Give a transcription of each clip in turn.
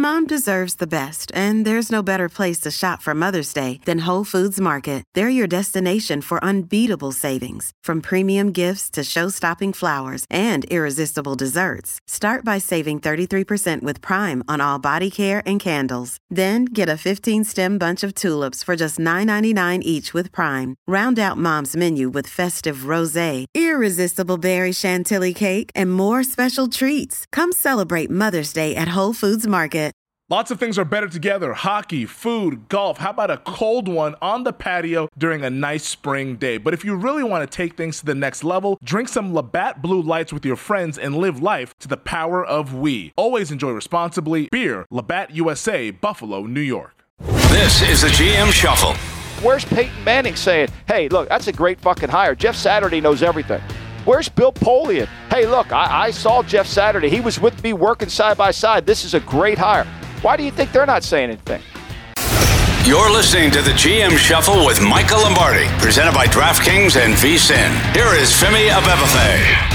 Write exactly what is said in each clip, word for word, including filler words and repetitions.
Mom deserves the best, and there's no better place to shop for Mother's Day than Whole Foods Market. They're your destination for unbeatable savings, from premium gifts to show-stopping flowers and irresistible desserts. Start by saving thirty-three percent with Prime on all body care and candles. Then get a fifteen-stem bunch of tulips for just nine ninety-nine each with Prime. Round out Mom's menu with festive rosé, irresistible berry chantilly cake, and more special treats. Come celebrate Mother's Day at Whole Foods Market. Lots of things are better together. Hockey, food, golf. How about a cold one on the patio during a nice spring day? But if you really want to take things to the next level, drink some Labatt Blue Lights with your friends and live life to the power of we. Always enjoy responsibly. Beer, Labatt U S A, Buffalo, New York. This is the G M Shuffle. Where's Peyton Manning saying, hey, look, that's a great fucking hire. Jeff Saturday knows everything. Where's Bill Polian? Hey, look, I, I saw Jeff Saturday. He was with me working side by side. This is a great hire. Why do you think they're not saying anything? You're listening to the G M Shuffle with Michael Lombardi, presented by DraftKings and V S I N. Here is Femi Abebefe.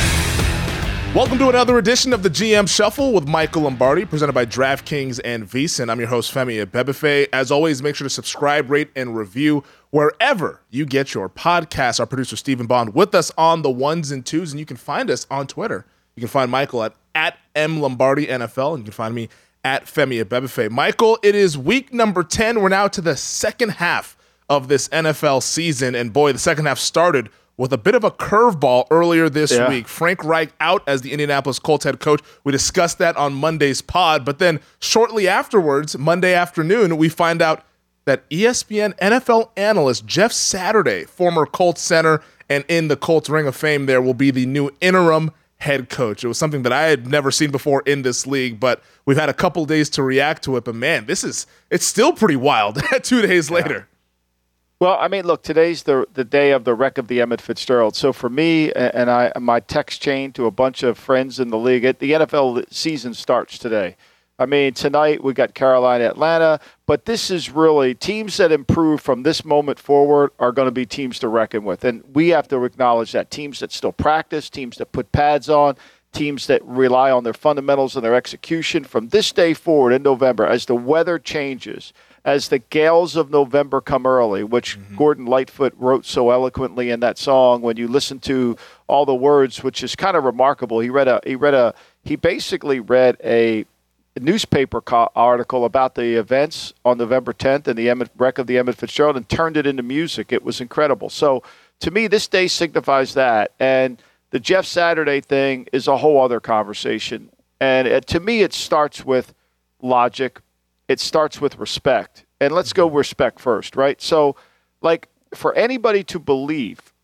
Welcome to another edition of the G M Shuffle with Michael Lombardi, presented by DraftKings and V S I N. I'm your host, Femi Abebefe. As always, make sure to subscribe, rate, and review wherever you get your podcasts. Our producer, Stephen Bond, with us on the ones and twos, and you can find us on Twitter. You can find Michael at, at M Lombardi N F L, and you can find me at Femi Abebefe. Michael, it is week number ten. We're now to the second half of this N F L season, and boy, the second half started with a bit of a curveball earlier this yeah. week. Frank Reich out as the Indianapolis Colts head coach. We discussed that on Monday's pod, but then shortly afterwards, Monday afternoon, we find out that E S P N N F L analyst Jeff Saturday, former Colts center and in the Colts Ring of Fame there, will be the new interim head coach. It was something that I had never seen before in this league, but we've had a couple days to react to it. But man, this is, it's still pretty wild two days yeah. later. Well, I mean, look, today's the the day of the wreck of the Emmett Fitzgerald. So for me and I, my text chain to a bunch of friends in the league, it, the N F L season starts today. I mean, tonight we got Carolina, Atlanta, but this is really teams that improve from this moment forward are going to be teams to reckon with. And we have to acknowledge that teams that still practice, teams that put pads on, teams that rely on their fundamentals and their execution from this day forward in November as the weather changes, as the gales of November come early, which mm-hmm. Gordon Lightfoot wrote so eloquently in that song. When you listen to all the words, which is kind of remarkable, he read a he read a he basically read a newspaper co- article about the events on November tenth and the Emmett, wreck of the Emmett Fitzgerald and turned it into music. It was incredible. So to me, this day signifies that. And the Jeff Saturday thing is a whole other conversation. And it, to me, it starts with logic. It starts with respect. And let's go respect first, right? So, like, for anybody to believe,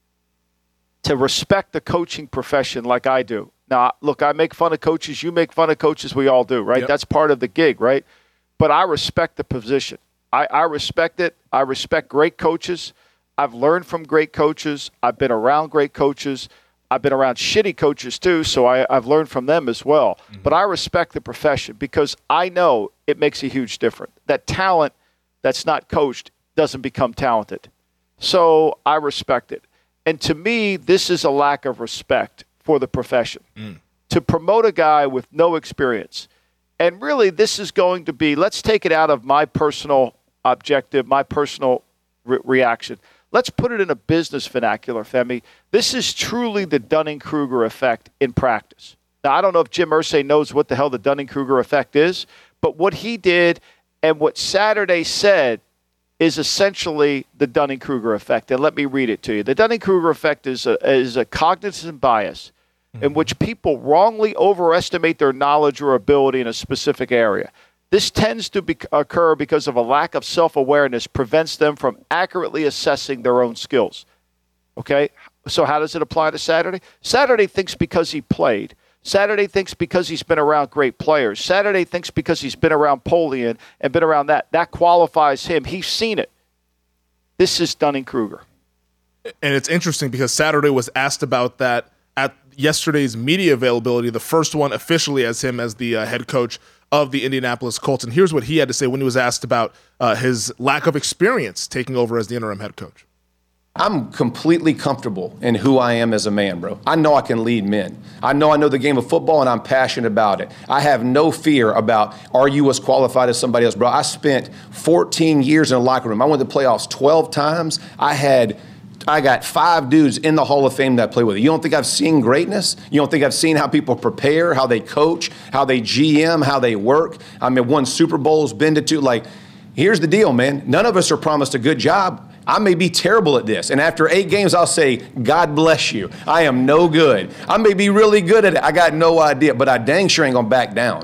to respect the coaching profession like I do. Now, look, I make fun of coaches. You make fun of coaches. We all do, right? Yep. That's part of the gig, right? But I respect the position. I, I respect it. I respect great coaches. I've learned from great coaches. I've been around great coaches. I've been around shitty coaches too, so I, I've learned from them as well. Mm-hmm. But I respect the profession because I know it makes a huge difference. That talent that's not coached doesn't become talented. So I respect it. And to me, this is a lack of respect for the profession. Mm. To promote a guy with no experience. And really, this is going to be, let's take it out of my personal objective, my personal re- reaction. Let's put it in a business vernacular, Femi. This is truly the Dunning-Kruger effect in practice. Now, I don't know if Jim Irsay knows what the hell the Dunning-Kruger effect is, but what he did and what Saturday said is essentially the Dunning-Kruger effect. And let me read it to you. The Dunning-Kruger effect is a, is a cognitive bias mm-hmm. in which people wrongly overestimate their knowledge or ability in a specific area. This tends to be, occur because of a lack of self-awareness prevents them from accurately assessing their own skills. Okay? So how does it apply to Saturday? Saturday thinks because he played. Saturday thinks because he's been around great players. Saturday thinks because he's been around Polian and been around that. That qualifies him. He's seen it. This is Dunning-Kruger. And it's interesting because Saturday was asked about that at yesterday's media availability, the first one officially as him as the uh, head coach of the Indianapolis Colts. And here's what he had to say when he was asked about uh, his lack of experience taking over as the interim head coach. I'm completely comfortable in who I am as a man, bro. I know I can lead men. I know I know the game of football, and I'm passionate about it. I have no fear about, are you as qualified as somebody else, bro? I spent fourteen years in a locker room. I went to playoffs twelve times. I had I got five dudes in the Hall of Fame that I play with. You don't think I've seen greatness? You don't think I've seen how people prepare, how they coach, how they G M, how they work? I mean, won Super Bowls, been to two. Like, here's the deal, man. None of us are promised a good job. I may be terrible at this. And after eight games, I'll say, God bless you. I am no good. I may be really good at it. I got no idea. But I dang sure ain't going to back down.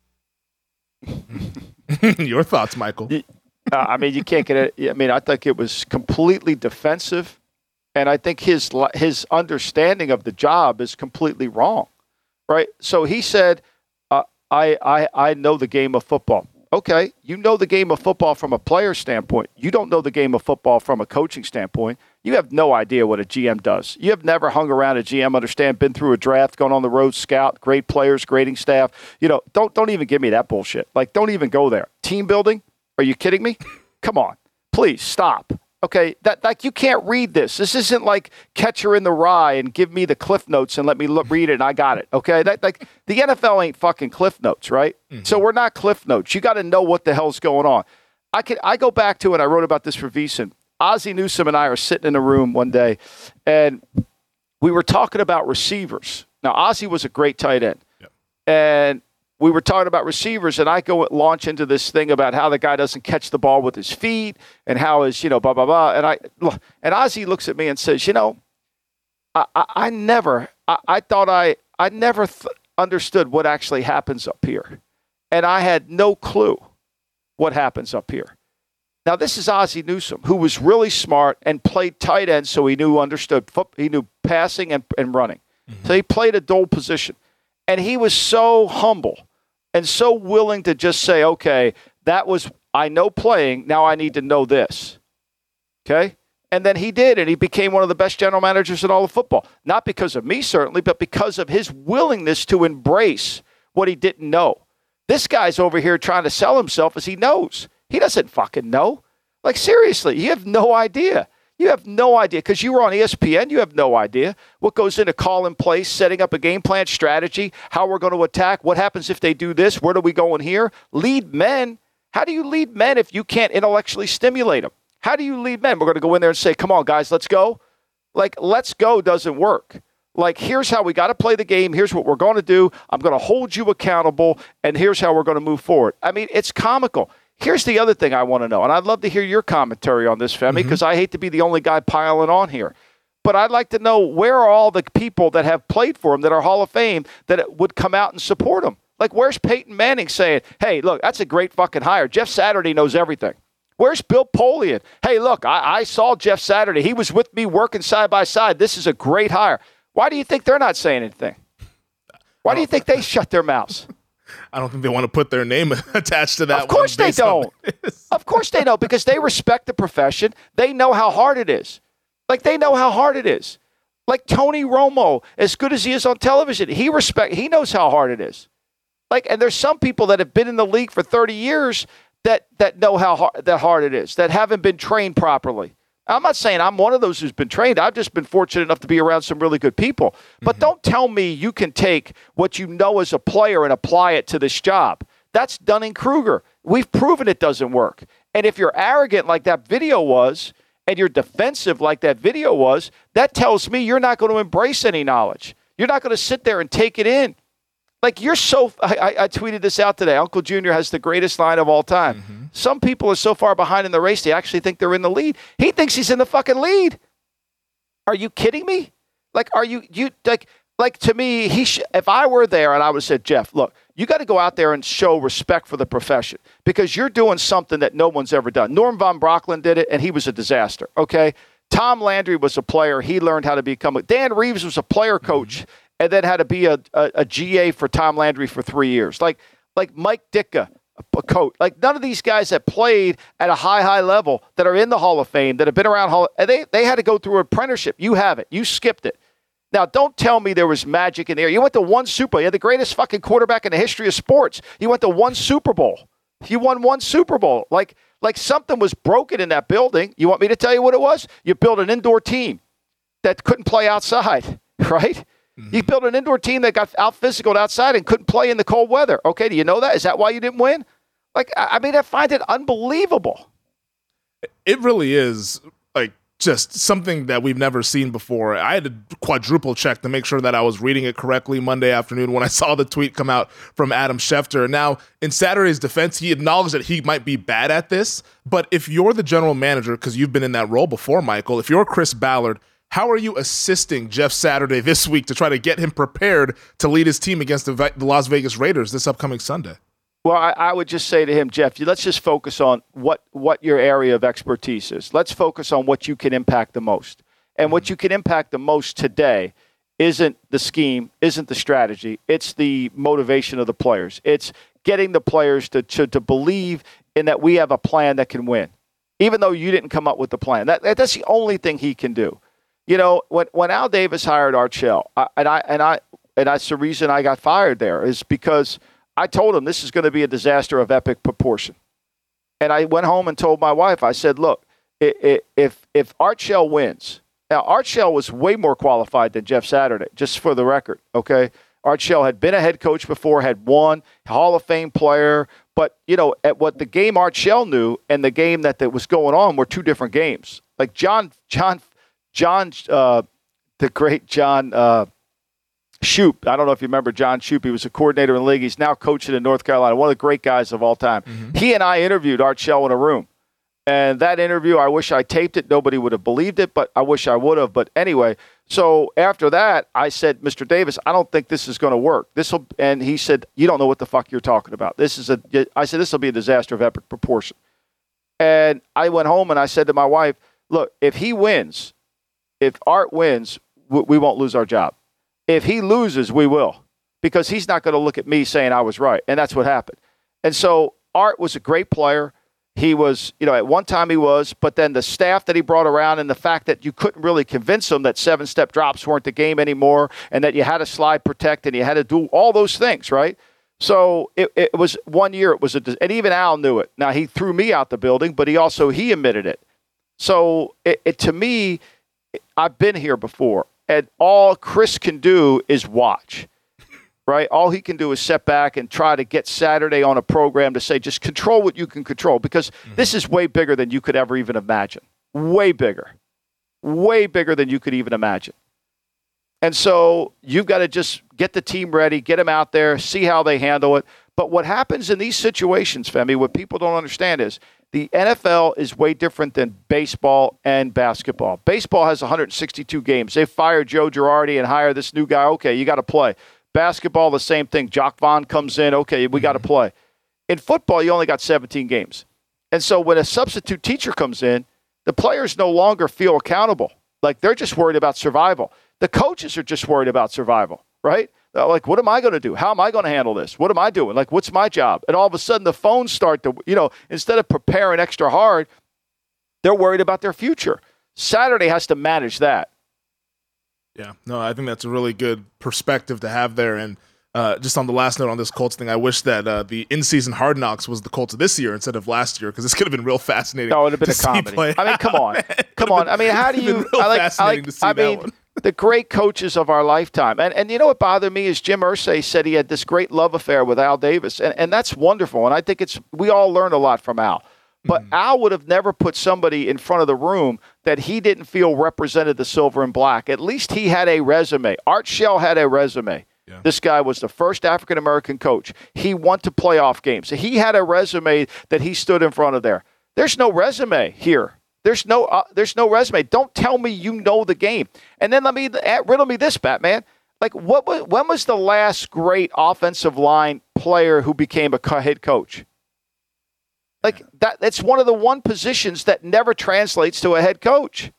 Your thoughts, Michael? Uh, I mean, you can't get it. I mean, I think it was completely defensive. And I think his his understanding of the job is completely wrong, right? So he said, uh, I, I, I know the game of football. Okay, you know the game of football from a player standpoint. You don't know the game of football from a coaching standpoint. You have no idea what a G M does. You have never hung around a G M, understand, been through a draft, gone on the road, scout, great players, grading staff. You know, don't don't even give me that bullshit. Like, don't even go there. Team building? Are you kidding me? Come on. Please stop. Okay, that like you can't read this. This isn't like Catcher in the Rye and give me the Cliff Notes and let me look, read it and I got it. Okay, that like the N F L ain't fucking Cliff Notes, right? Mm-hmm. So we're not Cliff Notes. You got to know what the hell's going on. I can I go back to it. I wrote about this for VSiN. Ozzie Newsome and I are sitting in a room one day, and we were talking about receivers. Now Ozzie was a great tight end, yep. and we were talking about receivers, and I go launch into this thing about how the guy doesn't catch the ball with his feet and how is, you know, blah, blah, blah. And I and Ozzie looks at me and says, you know, I, I, I never, I, I thought I, I never th- understood what actually happens up here. And I had no clue what happens up here. Now, this is Ozzie Newsome, who was really smart and played tight end, so he knew, understood, foot, he knew passing and, and running. Mm-hmm. So he played a dual position. And he was so humble and so willing to just say, okay, that was, I know playing, now I need to know this. Okay? And then he did, and he became one of the best general managers in all of football. Not because of me, certainly, but because of his willingness to embrace what he didn't know. This guy's over here trying to sell himself as he knows. He doesn't fucking know. Like, seriously, you have no idea. You have no idea, because you were on E S P N. You have no idea what goes into call in place, setting up a game plan strategy, how we're going to attack, what happens if they do this, where do we go in here? Lead men. How do you lead men if you can't intellectually stimulate them? How do you lead men? We're going to go in there and say, come on, guys, let's go. Like, let's go doesn't work. Like, here's how we got to play the game. Here's what we're going to do. I'm going to hold you accountable, and here's how we're going to move forward. I mean, it's comical. Here's the other thing I want to know, and I'd love to hear your commentary on this, Femi, because mm-hmm. I hate to be the only guy piling on here. But I'd like to know, where are all the people that have played for him that are Hall of Fame that would come out and support him? Like, where's Peyton Manning saying, hey, look, that's a great fucking hire. Jeff Saturday knows everything. Where's Bill Polian? Hey, look, I, I saw Jeff Saturday. He was with me working side by side. This is a great hire. Why do you think they're not saying anything? Why do you think they shut their mouths? I don't think they want to put their name attached to that. Of course they don't. Of course they don't, because they respect the profession. They know how hard it is. Like, they know how hard it is. Like Tony Romo, as good as he is on television, he respect. He knows how hard it is. Like, and there's some people that have been in the league for thirty years that that know how hard, that hard it is, that haven't been trained properly. I'm not saying I'm one of those who's been trained. I've just been fortunate enough to be around some really good people. But mm-hmm. don't tell me you can take what you know as a player and apply it to this job. That's Dunning-Kruger. We've proven it doesn't work. And if you're arrogant like that video was, and you're defensive like that video was, that tells me you're not going to embrace any knowledge. You're not going to sit there and take it in. Like, you're so, I, I tweeted this out today. Uncle Junior has the greatest line of all time. Mm-hmm. Some people are so far behind in the race, they actually think they're in the lead. He thinks he's in the fucking lead. Are you kidding me? Like, are you, you like, like to me, he sh- if I were there and I would have said, Jeff, look, you got to go out there and show respect for the profession, because you're doing something that no one's ever done. Norm Von Brocklin did it, and he was a disaster, okay? Tom Landry was a player. He learned how to become a, Dan Reeves was a player coach, mm-hmm. and then had to be a, a, a G A for Tom Landry for three years. Like like Mike Ditka, a coach. Like, none of these guys that played at a high, high level that are in the Hall of Fame, that have been around, Hall, they, they had to go through an apprenticeship. You haven't. You skipped it. Now, don't tell me there was magic in the air. You went to one Super Bowl. You had the greatest fucking quarterback in the history of sports. You went to one Super Bowl. You won one Super Bowl. Like, Like something was broken in that building. You want me to tell you what it was? You built an indoor team that couldn't play outside, right? Mm-hmm. You built an indoor team that got out physical outside and couldn't play in the cold weather. Okay, do you know that? Is that why you didn't win? Like, I mean, I find it unbelievable. It really is, like, just something that we've never seen before. I had to quadruple check to make sure that I was reading it correctly Monday afternoon when I saw the tweet come out from Adam Schefter. Now, in Saturday's defense, he acknowledged that he might be bad at this, but if you're the general manager, because you've been in that role before, Michael, if you're Chris Ballard, how are you assisting Jeff Saturday this week to try to get him prepared to lead his team against the, the Las Vegas Raiders this upcoming Sunday? Well, I, I would just say to him, Jeff, let's just focus on what, what your area of expertise is. Let's focus on what you can impact the most. And what you can impact the most today isn't the scheme, isn't the strategy. It's the motivation of the players. It's getting the players to, to, to believe in that we have a plan that can win, even though you didn't come up with the plan. That, that's the only thing he can do. You know, when when Al Davis hired Art Shell, I, and I and I and that's the reason I got fired there, is because I told him this is going to be a disaster of epic proportion. And I went home and told my wife, I said, look, it, it, if if Art Shell wins, now Art Shell was way more qualified than Jeff Saturday, just for the record, okay? Art Shell had been a head coach before, had won, Hall of Fame player, but, you know, at what the game Art Shell knew and the game that, that was going on were two different games. Like John John John, uh, the great John uh, Shoop. I don't know if you remember John Shoop. He was a coordinator in the league. He's now coaching in North Carolina, one of the great guys of all time. Mm-hmm. He and I interviewed Art Shell in a room. And that interview, I wish I taped it. Nobody would have believed it, but I wish I would have. But anyway, so after that, I said, Mister Davis, I don't think this is going to work. This will, and he said, you don't know what the fuck you're talking about. This is a, I said, this will be a disaster of epic proportion. And I went home and I said to my wife, look, if he wins, if Art wins, we won't lose our job. If he loses, we will, because he's not going to look at me saying I was right. And that's what happened. And so Art was a great player. He was, you know, at one time he was, but then the staff that he brought around and the fact that you couldn't really convince him that seven-step drops weren't the game anymore and that you had to slide protect and you had to do all those things, right? So it, it was one year, it was a, and even Al knew it. Now, he threw me out the building, but he also, he admitted it. So it, it to me, I've been here before, and all Chris can do is watch, right? All he can do is sit back and try to get Saturday on a program to say, just control what you can control, because mm-hmm. this is way bigger than you could ever even imagine. Way bigger. Way bigger than you could even imagine. And so you've got to just get the team ready, get them out there, see how they handle it. But what happens in these situations, Femi, what people don't understand is the N F L is way different than baseball and basketball. Baseball has one hundred sixty-two games. They fire Joe Girardi and hire this new guy. Okay, you got to play. Basketball, the same thing. Jock Vaughn comes in. Okay, we got to play. In football, you only got seventeen games. And so when a substitute teacher comes in, the players no longer feel accountable. Like, they're just worried about survival. The coaches are just worried about survival, right? They're like, what am I going to do? How am I going to handle this? What am I doing? Like, what's my job? And all of a sudden, the phones start to, you know, instead of preparing extra hard, they're worried about their future. Saturday has to manage that. Yeah, no, I think that's a really good perspective to have there. And uh, just on the last note on this Colts thing, I wish that uh, the in-season Hard Knocks was the Colts of this year instead of last year, because this could have been real fascinating. No, it would have been a comedy. I mean, come on. Come on. I mean, how do you – I like, I, like, I mean, the great coaches of our lifetime. And and you know what bothered me is Jim Irsay said he had this great love affair with Al Davis, and, and that's wonderful. And I think it's – we all learned a lot from Al. But mm-hmm. Al would have never put somebody in front of the room that he didn't feel represented the silver and black. At least he had a resume. Art Shell had a resume. Yeah. This guy was the first African-American coach. He went to playoff games. He had a resume that he stood in front of there. There's no resume here. There's no uh, there's no resume. Don't tell me you know the game. And then let me riddle me this, Batman. Like, what was, when was the last great offensive line player who became a head coach? Like, that that's one of the one positions that never translates to a head coach.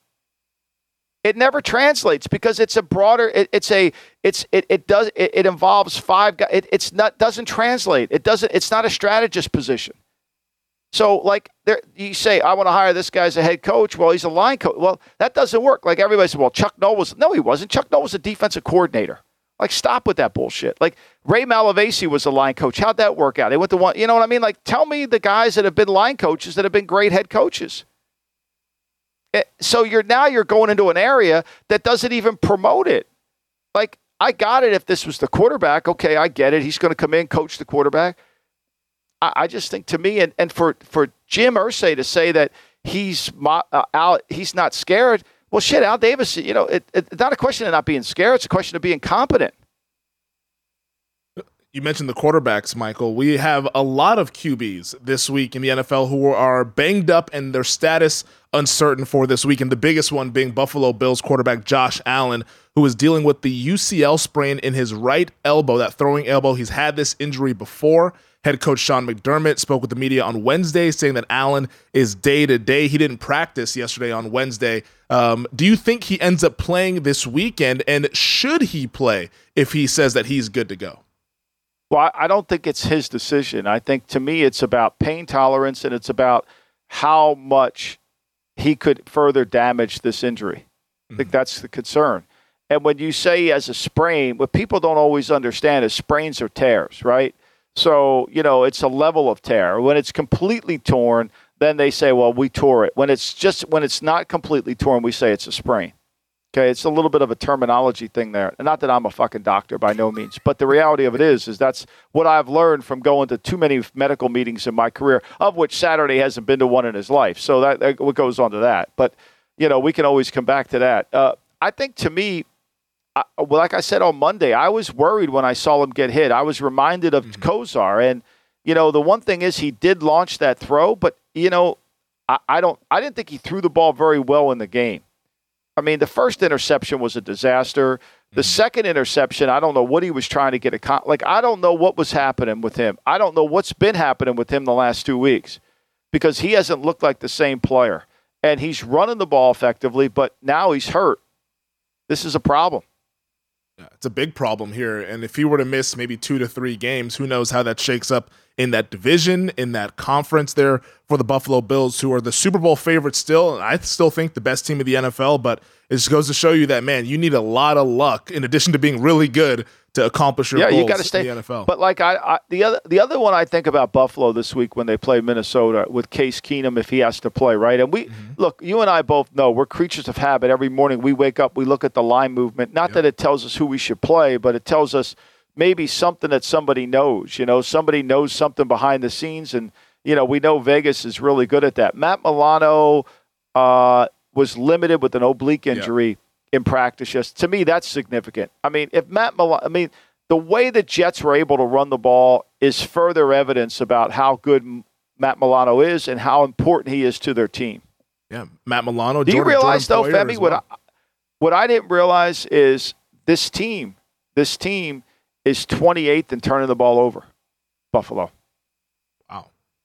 It never translates because it's a broader. It, it's a. It's it. It does. It, it involves five guys. It, it's not. Doesn't translate. It doesn't. It's not a strategist position. So, like, there, you say, I want to hire this guy as a head coach. Well, he's a line coach. Well, that doesn't work. Like, everybody said, well, Chuck Noll was. No, he wasn't. Chuck Noll was a defensive coordinator. Like, stop with that bullshit. Like, Ray Malavasi was a line coach. How'd that work out? They went to one, you know what I mean? Like, tell me the guys that have been line coaches that have been great head coaches. It, so you're now you're going into an area that doesn't even promote it. Like, I got it if this was the quarterback. Okay, I get it. He's going to come in, coach the quarterback. I, I just think, to me, and, and for, for Jim Irsay to say that he's uh, out, he's not scared. Well, shit, Al Davis, you know, it, it, it's not a question of not being scared. It's a question of being competent. You mentioned the quarterbacks, Michael. We have a lot of Q Bs this week in the N F L who are banged up and their status uncertain for this week. And the biggest one being Buffalo Bills quarterback Josh Allen, who is dealing with the U C L sprain in his right elbow, that throwing elbow. He's had this injury before. Head coach Sean McDermott spoke with the media on Wednesday saying that Allen is day-to-day. He didn't practice yesterday on Wednesday. Um, do you think he ends up playing this weekend, and should he play if he says that he's good to go? Well, I don't think it's his decision. I think, to me, it's about pain tolerance, and it's about how much he could further damage this injury. Mm-hmm. I think that's the concern. And when you say he has a sprain, what people don't always understand is sprains are tears, right? So, you know, it's a level of tear. When it's completely torn, then they say, well, we tore it. When it's just, when it's not completely torn, we say it's a sprain. Okay, it's a little bit of a terminology thing there. And not that I'm a fucking doctor by no means, but the reality of it is, is that's what I've learned from going to too many medical meetings in my career, of which Saturday hasn't been to one in his life. So that, that what goes on to that. But, you know, we can always come back to that. Uh, I think, to me, I, well, like I said on Monday, I was worried when I saw him get hit. I was reminded of mm-hmm. Kosar. And, you know, the one thing is he did launch that throw, but, you know, I, I don't, I didn't think he threw the ball very well in the game. I mean, the first interception was a disaster. The mm-hmm. second interception, I don't know what he was trying to get a like. I don't know what was happening with him. I don't know what's been happening with him the last two weeks because he hasn't looked like the same player. And he's running the ball effectively, but now he's hurt. This is a problem. Yeah, it's a big problem here. And if he were to miss maybe two to three games, who knows how that shakes up in that division, in that conference there for the Buffalo Bills, who are the Super Bowl favorites still. And I still think the best team of the N F L, but it just goes to show you that, man, you need a lot of luck in addition to being really good to accomplish your yeah, goals you gotta stay, in the N F L. But like I, I, the other the other one I think about Buffalo this week when they play Minnesota with Case Keenum if he has to play, right? And we mm-hmm. look, you and I both know we're creatures of habit. Every morning we wake up, we look at the line movement. Not yep. that it tells us who we should play, but it tells us maybe something that somebody knows. You know, somebody knows something behind the scenes, and you know we know Vegas is really good at that. Matt Milano uh, was limited with an oblique injury. Yep. in practice. Just to me, that's significant. I mean, if Matt Milano, I mean, the way the Jets were able to run the ball is further evidence about how good Matt Milano is and how important he is to their team. Yeah, Matt Milano. Do Jordan, you realize, Jordan though, Femi, well. what I, what I didn't realize is this team, this team is twenty-eighth in turning the ball over. Buffalo. Wow.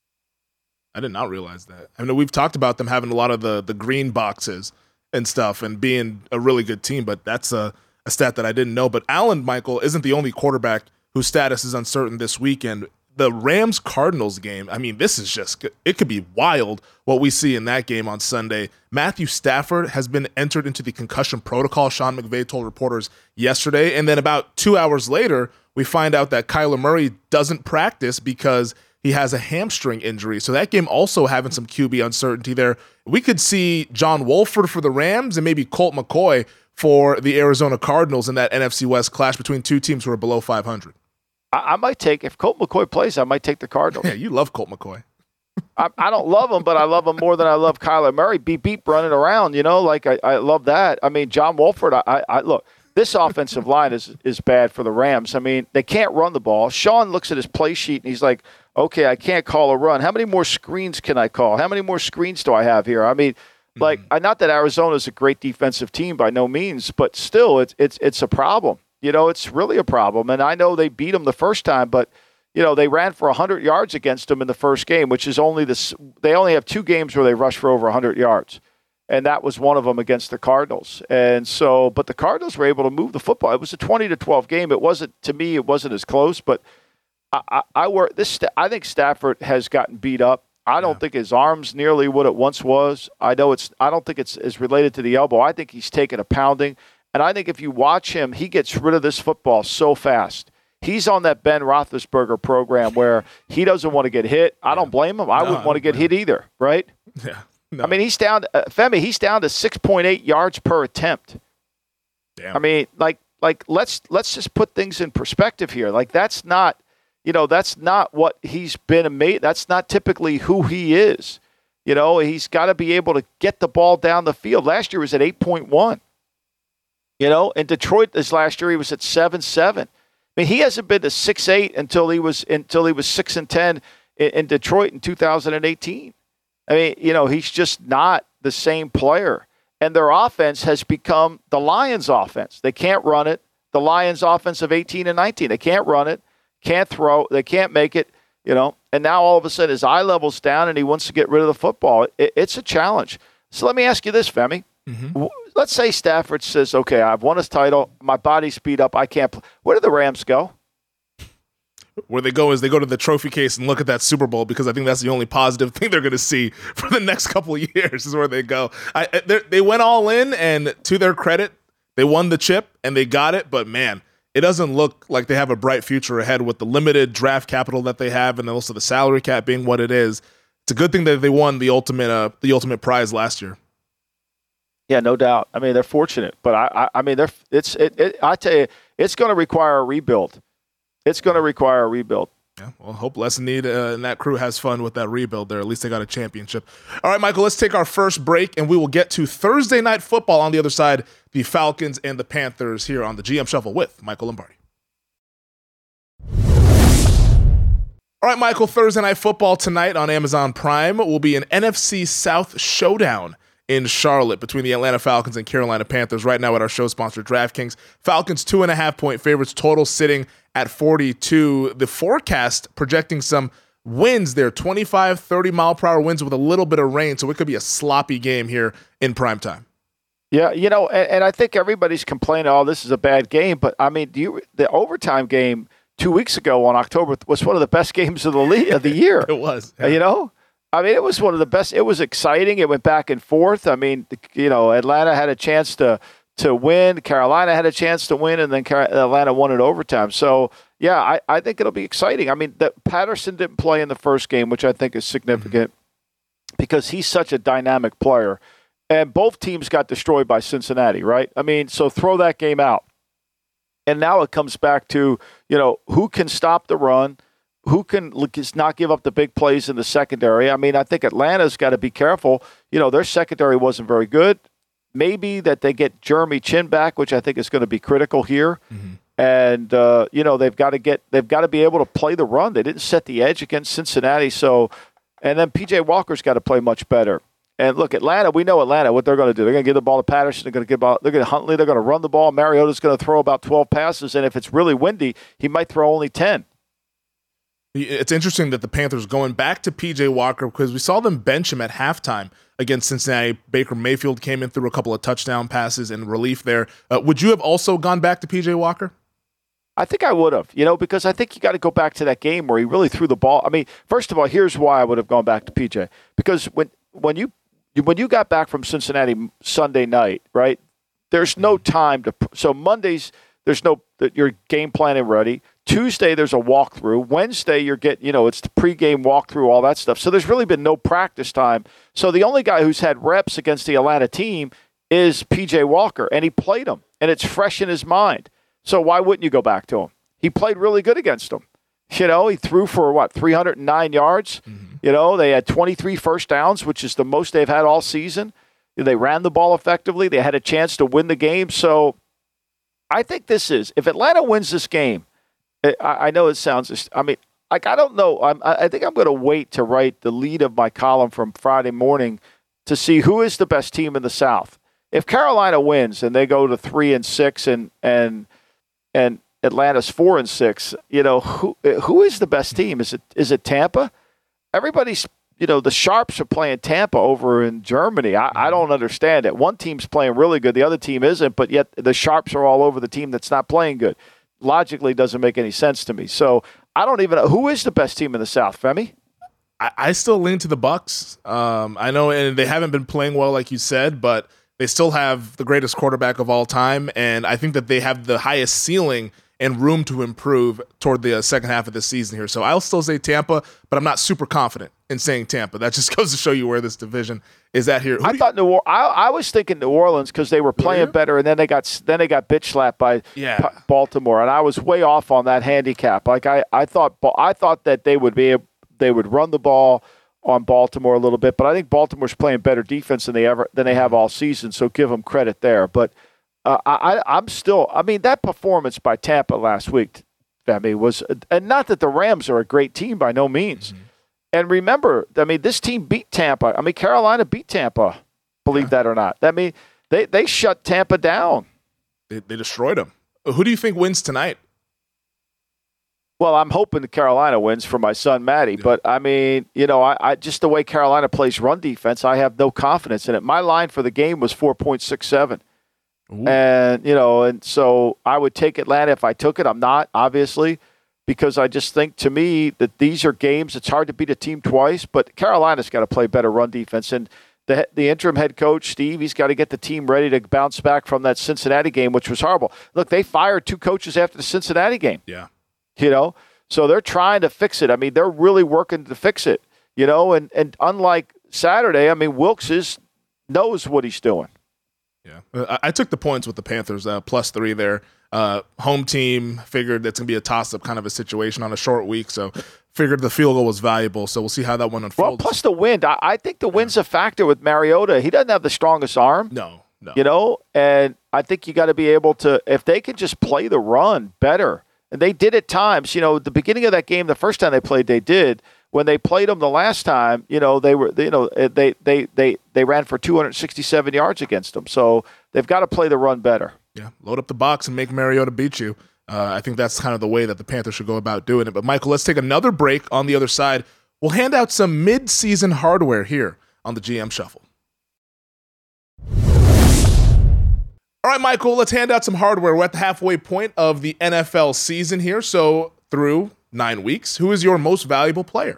I did not realize that. I mean, we've talked about them having a lot of the, the green boxes and stuff and being a really good team, but that's a, a stat that I didn't know. But Allen, Michael, isn't the only quarterback whose status is uncertain this weekend. The Rams-Cardinals game, I mean, this is just, it could be wild what we see in that game on Sunday. Matthew Stafford has been entered into the concussion protocol, Sean McVay told reporters yesterday. And then about two hours later, we find out that Kyler Murray doesn't practice because he has a hamstring injury. So that game also having some Q B uncertainty there. We could see John Wolford for the Rams and maybe Colt McCoy for the Arizona Cardinals in that N F C West clash between two teams who are below five hundred. I, I might take, if Colt McCoy plays, I might take the Cardinals. Yeah, you love Colt McCoy. I, I don't love him, but I love him more than I love Kyler Murray. Beep, beep, running around, you know, like I, I love that. I mean, John Wolford, I, I, I look, this offensive line is is bad for the Rams. I mean, they can't run the ball. Sean looks at his play sheet and he's like, okay, I can't call a run. How many more screens can I call? How many more screens do I have here? I mean, like, mm-hmm. not that Arizona is a great defensive team by no means, but still, it's it's it's a problem. You know, it's really a problem. And I know they beat them the first time, but you know they ran for one hundred yards against them in the first game, which is only this. They only have two games where they rush for over one hundred yards, and that was one of them against the Cardinals. And so, but the Cardinals were able to move the football. It was a twenty to twelve game. It wasn't, to me, it wasn't as close, but. I, I, I work this. I think Stafford has gotten beat up. I don't yeah. think his arm's nearly what it once was. I know it's. I don't think it's is related to the elbow. I think he's taken a pounding, And I think if you watch him, he gets rid of this football so fast. He's on that Ben Roethlisberger program where he doesn't want to get hit. I don't blame him. I no, wouldn't want to get hit either, right? Yeah. No. I mean, he's down uh, – Femi, he's down to six point eight yards per attempt. Damn. I mean, like, like let's let's just put things in perspective here. Like, that's not – you know, that's not what he's been made. That's not typically who he is. You know, he's got to be able to get the ball down the field. Last year was at eight point one. You know, in Detroit this last year he was at seven seven. I mean, he hasn't been to six eight until he was until he was six and ten in, in Detroit in two thousand eighteen. I mean, you know, he's just not the same player. And their offense has become the Lions' offense. They can't run it. The Lions' offense of eighteen and nineteen. They can't run it, can't throw, they can't make it, you know. And now all of a sudden his eye level's down and he wants to get rid of the football. It, it's a challenge. So let me ask you this, Femi. Mm-hmm. Let's say Stafford says, okay, I've won his title. My body's beat up. I can't play. Where do the Rams go? Where they go is they go to the trophy case and look at that Super Bowl, because I think that's the only positive thing they're going to see for the next couple of years is where they go. I, they went all in, and to their credit, they won the chip and they got it. But, man, it doesn't look like they have a bright future ahead with the limited draft capital that they have and also the salary cap being what it is. It's a good thing that they won the ultimate uh, the ultimate prize last year. Yeah, no doubt. I mean, they're fortunate, but I, I, I mean, they're it's. It, it, I tell you, it's going to require a rebuild. It's going to require a rebuild. Yeah, well, hope Les Need uh, and that crew has fun with that rebuild there. At least they got a championship. All right, Michael, let's take our first break, and we will get to Thursday Night Football on the other side, the Falcons and the Panthers here on the G M Shuffle with Michael Lombardi. All right, Michael, Thursday Night Football tonight on Amazon Prime will be an N F C South showdown in Charlotte between the Atlanta Falcons and Carolina Panthers. Right now at our show sponsor, DraftKings. Falcons two and a half point favorites, total sitting at forty-two. The forecast projecting some winds there, twenty-five, thirty mile per hour winds with a little bit of rain. So it could be a sloppy game here in prime time. Yeah, you know, and, and I think everybody's complaining, oh, this is a bad game. But I mean, do you, the overtime game two weeks ago on October was one of the best games of the league, of the year. It was. Yeah. You know? I mean, it was one of the best. It was exciting. It went back and forth. I mean, you know, Atlanta had a chance to to win. Carolina had a chance to win, and then Car- Atlanta won in overtime. So, yeah, I, I think it'll be exciting. I mean, the, Patterson didn't play in the first game, which I think is significant mm-hmm. because he's such a dynamic player. And both teams got destroyed by Cincinnati, right? I mean, so throw that game out. And now it comes back to, you know, who can stop the run, who can not give up the big plays in the secondary. I mean, I think Atlanta's got to be careful. You know, their secondary wasn't very good. Maybe that they get Jeremy Chin back, which I think is going to be critical here. Mm-hmm. And, uh, you know, they've got to get, they've got to be able to play the run. They didn't set the edge against Cincinnati. So, and then P J Walker's got to play much better. And look, Atlanta, we know Atlanta, what they're going to do. They're going to give the ball to Patterson. They're going to give ball, they're going to Huntley. They're going to run the ball. Mariota's going to throw about twelve passes. And if it's really windy, he might throw only ten. It's interesting that the Panthers going back to P J Walker because we saw them bench him at halftime against Cincinnati. Baker Mayfield came in through a couple of touchdown passes and relief there. Uh, would you have also gone back to P J Walker? I think I would have, you know, because I think you got to go back to that game where he really threw the ball. I mean, first of all, here's why I would have gone back to P J. Because when when you when you got back from Cincinnati Sunday night, right, there's no time to – so Mondays, there's no – you're game planning ready. Tuesday, there's a walkthrough. Wednesday, you're getting, you know, it's the pregame walkthrough, all that stuff. So there's really been no practice time. So the only guy who's had reps against the Atlanta team is P J Walker, and he played him, and it's fresh in his mind. So why wouldn't you go back to him? He played really good against them. You know, he threw for, what, three hundred nine yards? Mm-hmm. You know, they had twenty-three first downs, which is the most they've had all season. They ran the ball effectively. They had a chance to win the game. So I think this is, if Atlanta wins this game, I, I know it sounds, I mean, like, I don't know. I'm, I think I'm going to wait to write the lead of my column from Friday morning to see who is the best team in the South. If Carolina wins and they go to three and six and, and, and Atlanta's four and six, you know, who, who is the best team? Is it, is it Tampa? Everybody's, you know, the Sharps are playing Tampa over in Germany. I, I don't understand it. One team's playing really good. The other team isn't, but yet the Sharps are all over the team that's not playing good. Logically doesn't make any sense to me. So I don't even know. Who is the best team in the South, Femi? I, I still lean to the Bucs. Um, I know, and they haven't been playing well, like you said, but they still have the greatest quarterback of all time, and I think that they have the highest ceiling and room to improve toward the uh, second half of the season here. So I'll still say Tampa, but I'm not super confident in saying Tampa. That just goes to show you where this division is at here. Who I thought New or- I, I was thinking New Orleans because they were playing were better, and then they got then they got bitch slapped by Yeah. P- Baltimore, and I was way off on that handicap. Like I, I thought I thought that they would be able, they would run the ball on Baltimore a little bit, but I think Baltimore's playing better defense than they ever than they have all season. So give them credit there, but. Uh, I, I'm still. I mean, that performance by Tampa last week, I mean, was and not that the Rams are a great team by no means. Mm-hmm. And remember, I mean, this team beat Tampa. I mean, Carolina beat Tampa. Believe yeah. that or not. I mean, they they shut Tampa down. They, they destroyed them. Who do you think wins tonight? Well, I'm hoping that Carolina wins for my son Matty. Yeah. But I mean, you know, I, I just the way Carolina plays run defense, I have no confidence in it. My line for the game was four point six seven. Ooh. And, you know, and so I would take Atlanta if I took it. I'm not, obviously, because I just think, to me, that these are games. It's hard to beat a team twice, but Carolina's got to play better run defense. And the the interim head coach, Steve, he's got to get the team ready to bounce back from that Cincinnati game, which was horrible. Look, they fired two coaches after the Cincinnati game. Yeah. You know, so they're trying to fix it. I mean, they're really working to fix it, you know, and, and unlike Saturday, I mean, Wilkes is, knows what he's doing. Yeah, I took the points with the Panthers, uh, plus three there. Uh, home team, figured it's going to be a toss-up kind of a situation on a short week, so figured the field goal was valuable, so we'll see how that one unfolds. Well, plus the wind. I, I think the wind's a factor with Mariota. He doesn't have the strongest arm. No, no. You know, and I think you got to be able to, if they can just play the run better, and they did at times, you know, the beginning of that game, the first time they played, they did. When they played them the last time, you know, they were, you know, they they they they ran for two hundred sixty-seven yards against them. So they've got to play the run better. Yeah, load up the box and make Mariota beat you. Uh, I think that's kind of the way that the Panthers should go about doing it. But Michael, let's take another break. On the other side, we'll hand out some mid-season hardware here on the G M Shuffle. All right, Michael, let's hand out some hardware. We're at the halfway point of the N F L season here. So through nine weeks, who is your most valuable player?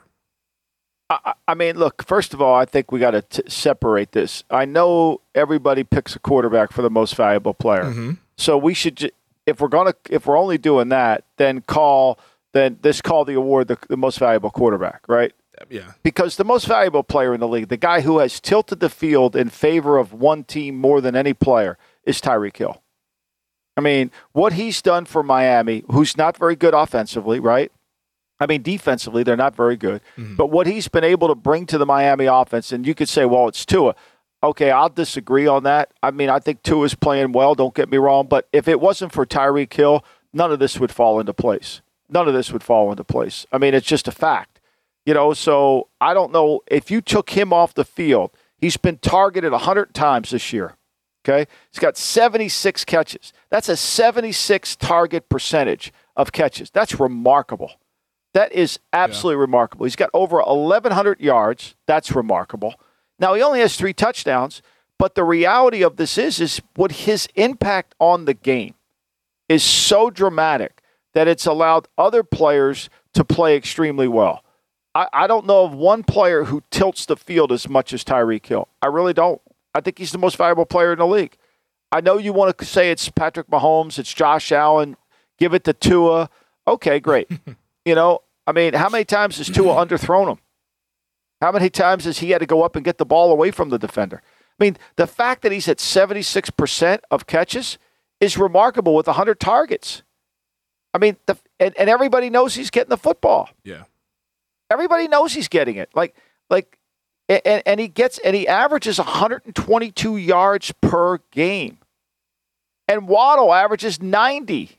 I, I mean, look, first of all, I think we got to t- separate this. I know everybody picks a quarterback for the most valuable player. Mm-hmm. So we should, ju- if we're going to, if we're only doing that, then call, then this call the award the, the most valuable quarterback, right? Yeah. Because the most valuable player in the league, the guy who has tilted the field in favor of one team more than any player, is Tyreek Hill. I mean, what he's done for Miami, who's not very good offensively, right? I mean, defensively, they're not very good. Mm-hmm. But what he's been able to bring to the Miami offense, and you could say, well, it's Tua. Okay, I'll disagree on that. I mean, I think Tua's playing well, don't get me wrong. But if it wasn't for Tyreek Hill, none of this would fall into place. None of this would fall into place. I mean, it's just a fact. You know, so I don't know. If you took him off the field, he's been targeted one hundred times this year. Okay? He's got seventy-six catches. That's a seventy-six target percentage of catches. That's remarkable. That is absolutely yeah. remarkable. He's got over eleven hundred yards. That's remarkable. Now, he only has three touchdowns, but the reality of this is, is what his impact on the game is so dramatic that it's allowed other players to play extremely well. I, I don't know of one player who tilts the field as much as Tyreek Hill. I really don't. I think he's the most valuable player in the league. I know you want to say it's Patrick Mahomes, it's Josh Allen, give it to Tua. Okay, great. You know, I mean, how many times has Tua underthrown him? How many times has he had to go up and get the ball away from the defender? I mean, the fact that he's at seventy-six percent of catches is remarkable with one hundred targets. I mean, the, and, and everybody knows he's getting the football. Yeah. Everybody knows he's getting it. Like, like, and, and he gets, and he averages one hundred twenty-two yards per game. And Waddle averages ninety.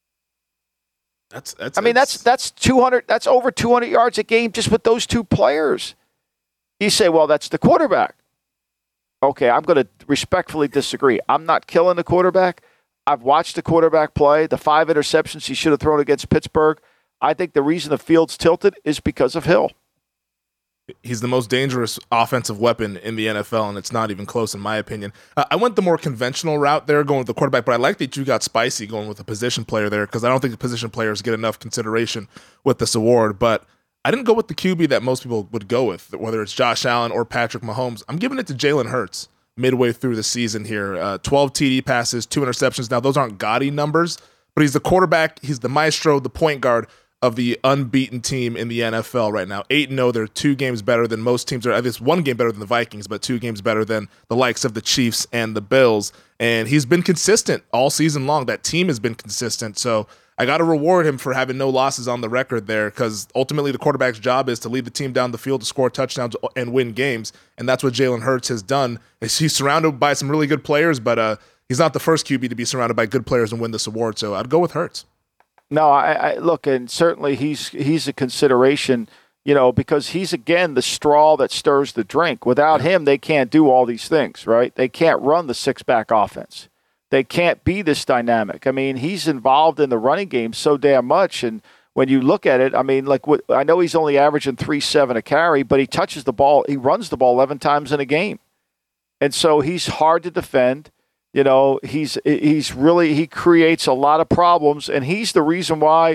That's that's. I mean, that's that's two hundred. That's over two hundred yards a game just with those two players. You say, well, that's the quarterback. Okay, I'm going to respectfully disagree. I'm not killing the quarterback. I've watched the quarterback play. The five interceptions he should have thrown against Pittsburgh. I think the reason the field's tilted is because of Hill. He's the most dangerous offensive weapon in the N F L, and it's not even close in my opinion. Uh, I went the more conventional route there, going with the quarterback, but I like that you got spicy going with a position player there, because I don't think the position players get enough consideration with this award. But I didn't go with the Q B that most people would go with, whether it's Josh Allen or Patrick Mahomes. I'm giving it to Jalen Hurts midway through the season here. Uh, twelve T D passes, two interceptions. Now, those aren't gaudy numbers, but he's the quarterback. He's the maestro, the point guard of the unbeaten team in the N F L right now. eight and oh, they're two games better than most teams. Are. It's one game better than the Vikings, but two games better than the likes of the Chiefs and the Bills. And he's been consistent all season long. That team has been consistent. So I got to reward him for having no losses on the record there, because ultimately the quarterback's job is to lead the team down the field to score touchdowns and win games. And that's what Jalen Hurts has done. He's surrounded by some really good players, but uh, he's not the first Q B to be surrounded by good players and win this award. So I'd go with Hurts. No, I, I look, and certainly he's he's a consideration, you know, because he's, again, the straw that stirs the drink. Without him, they can't do all these things, right? They can't run the six-back offense. They can't be this dynamic. I mean, he's involved in the running game so damn much, and when you look at it, I mean, like, what, I know he's only averaging three seven a carry, but he touches the ball, he runs the ball eleven times in a game. And so he's hard to defend. You know, he's he's really, he creates a lot of problems, and he's the reason why,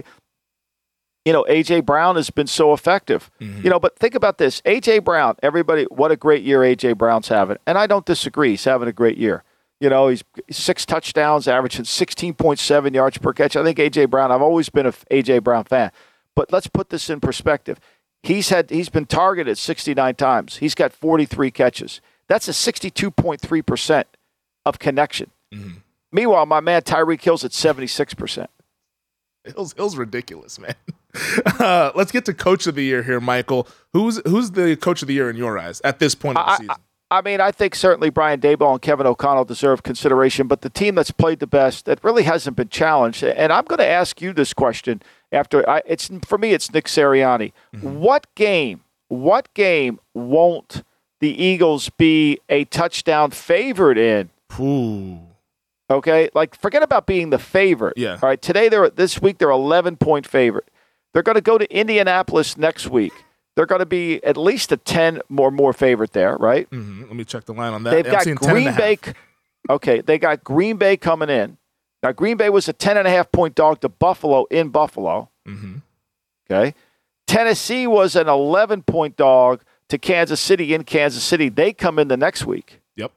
you know, A J. Brown has been so effective. Mm-hmm. You know, but think about this. A J. Brown, everybody, what a great year A J. Brown's having. And I don't disagree. He's having a great year. You know, he's six touchdowns, averaging sixteen point seven yards per catch. I think A J. Brown, I've always been a A J. Brown fan. But let's put this in perspective. He's had he's been targeted sixty-nine times. He's got forty-three catches. That's a sixty-two point three percent of connection. Mm-hmm. Meanwhile, my man Tyreek Hill's at seventy-six percent. Hill's, Hill's ridiculous, man. Uh, let's get to Coach of the Year here, Michael. Who's who's the Coach of the Year in your eyes at this point of the I, season? I, I mean, I think certainly Brian Daboll and Kevin O'Connell deserve consideration, but the team that's played the best, that really hasn't been challenged, and I'm going to ask you this question after, I, it's for me, it's Nick Sirianni. Mm-hmm. What game, what game won't the Eagles be a touchdown favorite in? Ooh. Okay, like, forget about being the favorite. Yeah. All right, today they're this week they're eleven point favorite. They're going to go to Indianapolis next week. They're going to be at least a ten more more favorite there, right? Mm-hmm. Let me check the line on that. They've I'm got seeing Green Bay. Okay, they got Green Bay coming in. Now, Green Bay was a ten and a half point dog to Buffalo in Buffalo. Mm-hmm. Okay, Tennessee was an eleven point dog to Kansas City in Kansas City. They come in the next week. Yep.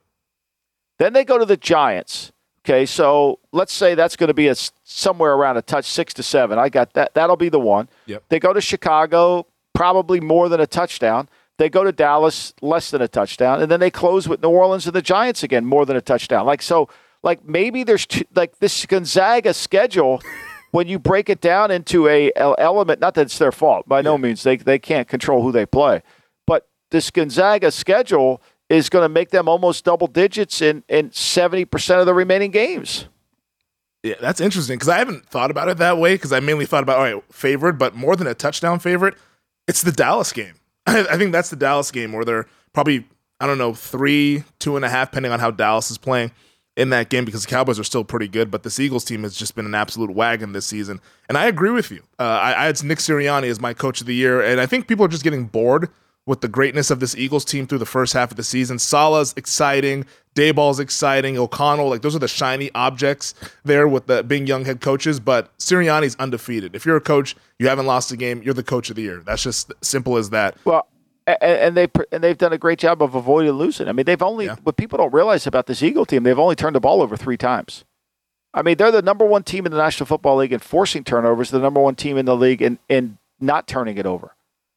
Then they go to the Giants. Okay, so let's say that's going to be a, somewhere around a touch, six to seven. I got that. That'll be the one. Yep. They go to Chicago, probably more than a touchdown. They go to Dallas, less than a touchdown. And then they close with New Orleans and the Giants again, more than a touchdown. Like, so, like, maybe there's, two, like, this Gonzaga schedule, when you break it down into a, a element, not that it's their fault. By no yeah. means. They, they can't control who they play. But this Gonzaga schedule is going to make them almost double digits in, in seventy percent of the remaining games. Yeah, that's interesting, because I haven't thought about it that way, because I mainly thought about, all right, favorite, but more than a touchdown favorite, it's the Dallas game. I, I think that's the Dallas game where they're probably, I don't know, three, two and a half, depending on how Dallas is playing in that game, because the Cowboys are still pretty good, but this Eagles team has just been an absolute wagon this season. And I agree with you. Uh, I, I had Nick Sirianni as my Coach of the Year, and I think people are just getting bored with the greatness of this Eagles team through the first half of the season. Salah's exciting, Daboll's exciting, O'Connell, like, those are the shiny objects there with the being young head coaches, but Sirianni's undefeated. If you're a coach, you haven't lost a game, you're the Coach of the Year. That's just simple as that. Well, and they and they've done a great job of avoiding losing. I mean, they've only yeah. what people don't realize about this Eagle team, they've only turned the ball over three times. I mean, they're the number one team in the National Football League in forcing turnovers, the number one team in the league in, in not turning it over.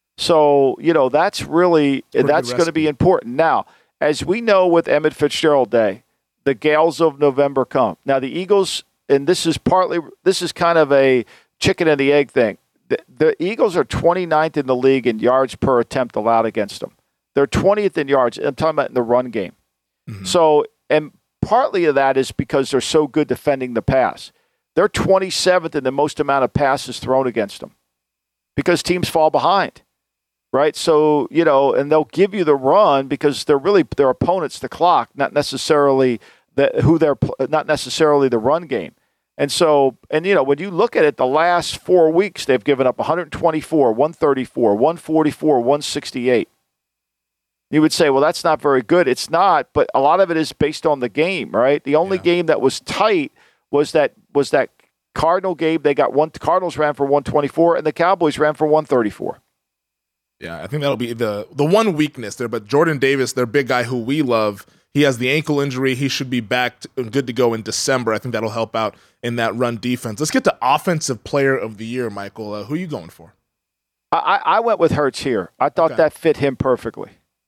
So, you know, that's really, that's going to be important. Now, as we know with Emmett Fitzgerald Day, the gales of November come. Now, the Eagles, and this is partly, this is kind of a chicken and the egg thing. The, the Eagles are twenty-ninth in the league in yards per attempt allowed against them. They're twentieth in yards. I'm talking about in the run game. Mm-hmm. So, and partly of that is because they're so good defending the pass. They're twenty-seventh in the most amount of passes thrown against them because teams fall behind. Right, so, you know, and they'll give you the run because they're really their opponents the clock, not necessarily the who they're not necessarily the run game. And so, and you know, when you look at it, the last four weeks they've given up one twenty-four, one thirty-four, one forty-four, one sixty-eight. You would say, well, that's not very good. It's not, but a lot of it is based on the game, right? The only yeah. game that was tight was that was that Cardinal game. They got one. Cardinals ran for one twenty-four, and the Cowboys ran for one thirty-four. Yeah, I think that'll be the the one weakness there. But Jordan Davis, their big guy who we love, He has the ankle injury. He should be back to, good to go in December. I think that'll help out in that run defense. Let's get to Offensive Player of the Year, Michael. Uh, who are you going for? I, I went with Hurts here. I thought okay. that fit him perfectly.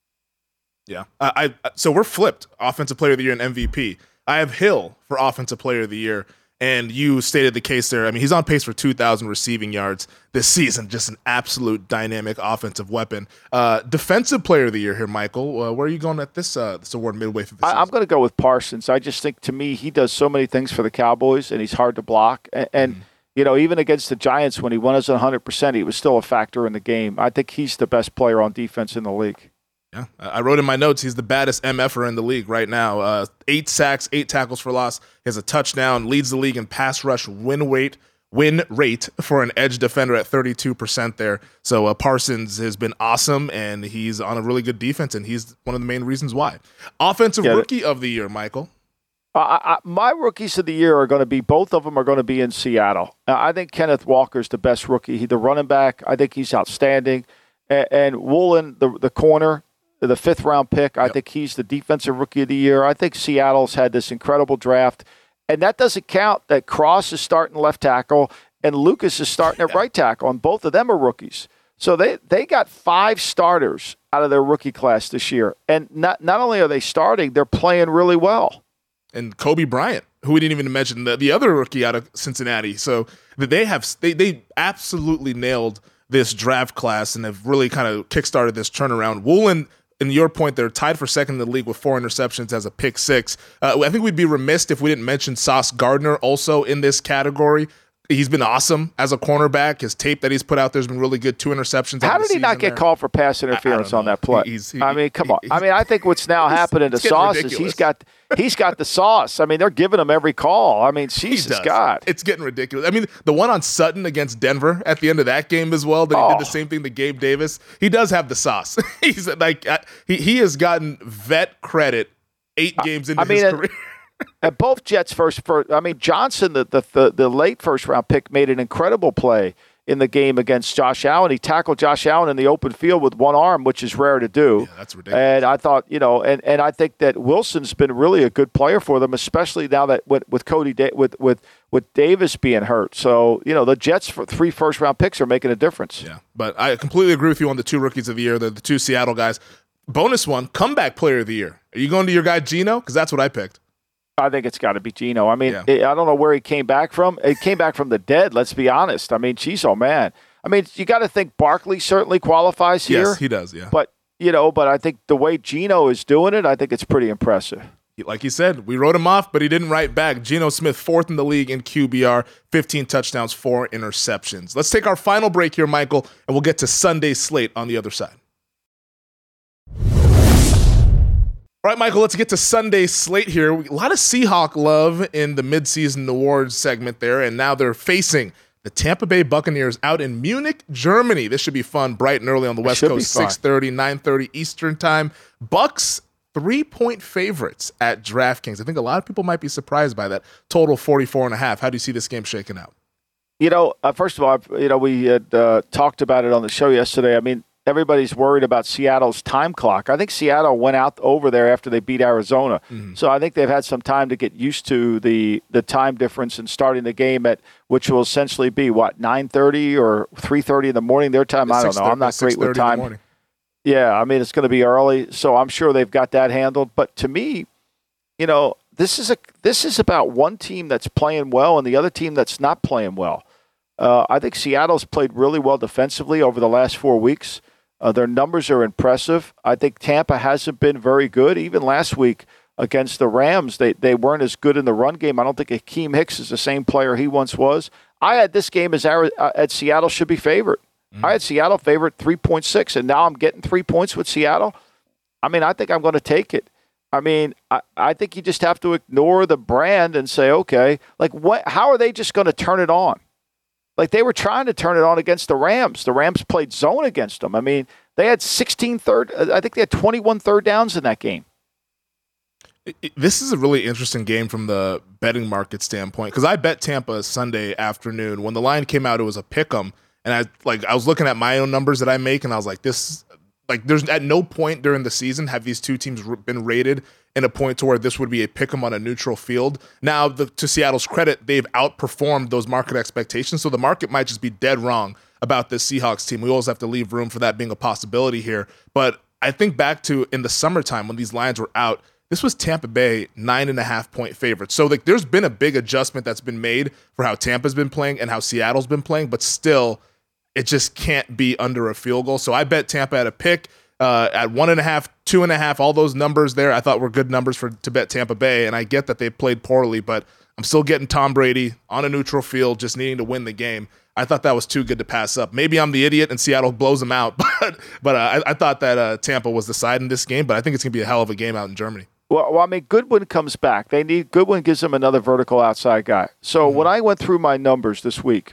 Yeah. Uh, I so we're flipped. Offensive Player of the Year and M V P. I have Hill for Offensive Player of the Year, and you stated the case there. I mean, he's on pace for two thousand receiving yards this season. Just an absolute dynamic offensive weapon. Uh, Defensive Player of the Year here, Michael. Uh, where are you going at this uh, this award midway through the season? I, I'm going to go with Parsons. I just think, to me, he does so many things for the Cowboys, and he's hard to block. And, and mm-hmm. you know, even against the Giants, when he wasn't one hundred percent, he was still a factor in the game. I think he's the best player on defense in the league. Yeah, I wrote in my notes he's the baddest M F-er in the league right now. Uh, eight sacks, eight tackles for loss. He has a touchdown, leads the league in pass rush win rate, win rate for an edge defender at thirty-two percent there. So uh, Parsons has been awesome, and he's on a really good defense, and he's one of the main reasons why. Offensive Get Rookie it. of the Year, Michael. Uh, I, my rookies of the year are going to be, both of them are going to be in Seattle. Uh, I think Kenneth Walker's the best rookie. He, the running back, I think he's outstanding. And, and Woolen, the, the corner, the fifth round pick, I yep. think he's the defensive rookie of the year. I think Seattle's had this incredible draft. And that doesn't count that Cross is starting left tackle and Lucas is starting at right tackle, and both of them are rookies. So they, they got five starters out of their rookie class this year. And not, not only are they starting, they're playing really well. And Kobe Bryant, who we didn't even mention, the, the other rookie out of Cincinnati. So they have they they absolutely nailed this draft class and have really kind of kickstarted this turnaround. Woolen, in your point, they're tied for second in the league with four interceptions as a pick six. Uh, I think we'd be remiss if we didn't mention Sauce Gardner also in this category. He's been awesome as a cornerback. His tape that he's put out there has been really good. Two interceptions. How did he not get there. called for pass interference on that play? He's, he, I mean, come on. I mean, I think what's now happening to Sauce ridiculous. is he's got he's got the sauce. I mean, they're giving him every call. I mean, Jesus God. It's getting ridiculous. I mean, the one on Sutton against Denver at the end of that game as well, that he oh. did the same thing to Gabe Davis. He does have the sauce. He's like he he has gotten vet credit eight games into I mean, his career. And both Jets first, first, I mean, Johnson, the, the the the late first round pick, made an incredible play in the game against Josh Allen. He tackled Josh Allen in the open field with one arm, which is rare to do. Yeah, that's ridiculous. And I thought, you know, and, and I think that Wilson's been really a good player for them, especially now that with, with Cody da- with with with Davis being hurt. So, you know, the Jets for three first round picks are making a difference. Yeah, but I completely agree with you on the two rookies of the year, the, the two Seattle guys. Bonus one, comeback player of the year. Are you going to your guy Geno? Because that's what I picked. I think it's got to be Geno. I mean, yeah. it, I don't know where he came back from. He came back from the dead, let's be honest. I mean, geez, oh, man. I mean, you got to think Barkley certainly qualifies here. Yes, he does, yeah. But, you know, but I think the way Geno is doing it, I think it's pretty impressive. Like he said, we wrote him off, but he didn't write back. Geno Smith, fourth in the league in Q B R, fifteen touchdowns, four interceptions. Let's take our final break here, Michael, and we'll get to Sunday's slate on the other side. All right, Michael, let's get to Sunday's slate here. A lot of Seahawk love in the midseason awards segment there, and now they're facing the Tampa Bay Buccaneers out in Munich, Germany. This should be fun, bright and early on the West Coast, six thirty, nine thirty Eastern time. Bucks, three-point favorites at DraftKings. I think a lot of people might be surprised by that. Total forty-four and a half. How do you see this game shaking out? You know, uh, first of all, you know, we had uh, talked about it on the show yesterday. I mean, everybody's worried about Seattle's time clock. I think Seattle went out over there after they beat Arizona. Mm-hmm. So I think they've had some time to get used to the, the time difference and starting the game at, which will essentially be, what, nine thirty or three thirty in the morning their time? I don't know. I'm not great with time. Yeah, I mean, it's going to be early, so I'm sure they've got that handled. But to me, you know, this is a this is about one team that's playing well and the other team that's not playing well. Uh, I think Seattle's played really well defensively over the last four weeks. Uh, their numbers are impressive. I think Tampa hasn't been very good. Even last week against the Rams, they, they weren't as good in the run game. I don't think Akeem Hicks is the same player he once was. I had this game as uh, at Seattle should be favored. Mm. I had Seattle favored three point six, and now I'm getting three points with Seattle. I mean, I think I'm going to take it. I mean, I, I think you just have to ignore the brand and say, okay, like what? How are they just going to turn it on? Like, they were trying to turn it on against the Rams. The Rams played zone against them. I mean, they had sixteen third, I think they had twenty-one third downs in that game. This is a really interesting game from the betting market standpoint, because I bet Tampa Sunday afternoon. When the line came out, it was a pick 'em, and I like I was looking at my own numbers that I make, and I was like, this, like, there's at no point during the season have these two teams been rated in a point to where this would be a pick 'em on a neutral field. Now, the, to Seattle's credit, they've outperformed those market expectations, so the market might just be dead wrong about this Seahawks team. We always have to leave room for that being a possibility here. But I think back to in the summertime when these lines were out, this was Tampa Bay nine and a half point favorites. So like, there's been a big adjustment that's been made for how Tampa's been playing and how Seattle's been playing, but still, it just can't be under a field goal. So I bet Tampa at a pick uh, at one and a half, two and a half, all those numbers there I thought were good numbers for to bet Tampa Bay. And I get that they played poorly, but I'm still getting Tom Brady on a neutral field, just needing to win the game. I thought that was too good to pass up. Maybe I'm the idiot and Seattle blows them out, but but uh, I, I thought that uh, Tampa was the side in this game, but I think it's going to be a hell of a game out in Germany. Well, well, I mean, Goodwin comes back. They need Goodwin gives them another vertical outside guy. So mm-hmm. when I went through my numbers this week,